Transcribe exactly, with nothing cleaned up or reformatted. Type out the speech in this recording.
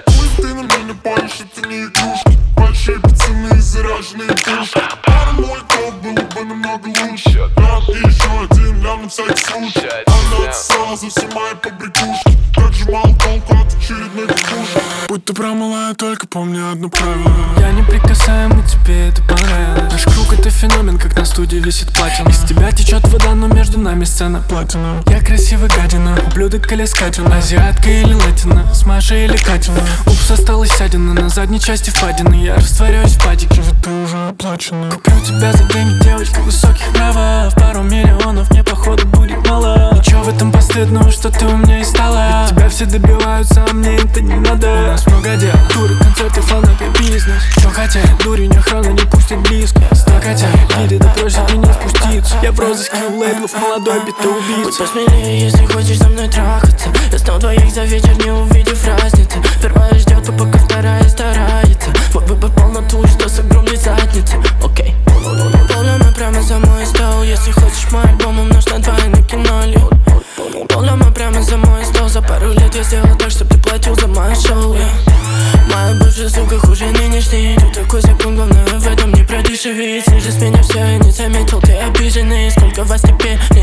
Хуй ты на меня палишь, это не игрушки. Большие пацаны и заряженные пушки. Пара мой топ было бы намного лучше. Да, и еще один ляп на всякий случай. Она отсосала за все мои побрякушки. Как же мало толку от очередной кукушки. Будь ты промылая, только помни одно правило: я неприкасаемый, тебе это понравилось. Наш круг это феномен, как на студии висит платина. Из тебя течет вода, но между нами сцена платина. Я красивый гадина, ублюдок или скатина, азиатка или латина, с Машей или Катина. Упс, осталась ссадина на задней части впадины. Я растворяюсь в падике, ведь ты уже оплачена. Куплю тебя за деньги, девочка, высоких нравов. Пару миллионов мне походу будет мало. Ничего в этом постыдного, что ты у меня и стала. Ведь тебя все добиваются, а мне это не надо. У нас много дел, туры, концерты, фанаты, бизнес. Что хотят, дурень, охрана не пустит близко. Стакатя, виды, да просят меня спуститься. Я в розыске у лейблов, молодой бита-убийца. Будь посмелее, если хочешь со мной трахаться. Я стал двоих за вечер, не увидев разницы. Первая ждет, а пока вторая старается. Мой выбор полноту, что с огромной задницей. Окей, полная прямо за мой стол. Если хочешь мой альбом, умножь на два и накинули. Полная прямо за мой стол. За пару лет я сделал так, чтоб ты платил за мое шоу, yeah. Моя бывшая сука хуже нынешней. Тут такой закон, главное в этом не продешевить. Ниже с меня все, я не заметил, ты обиженный. Сколько вас теперь?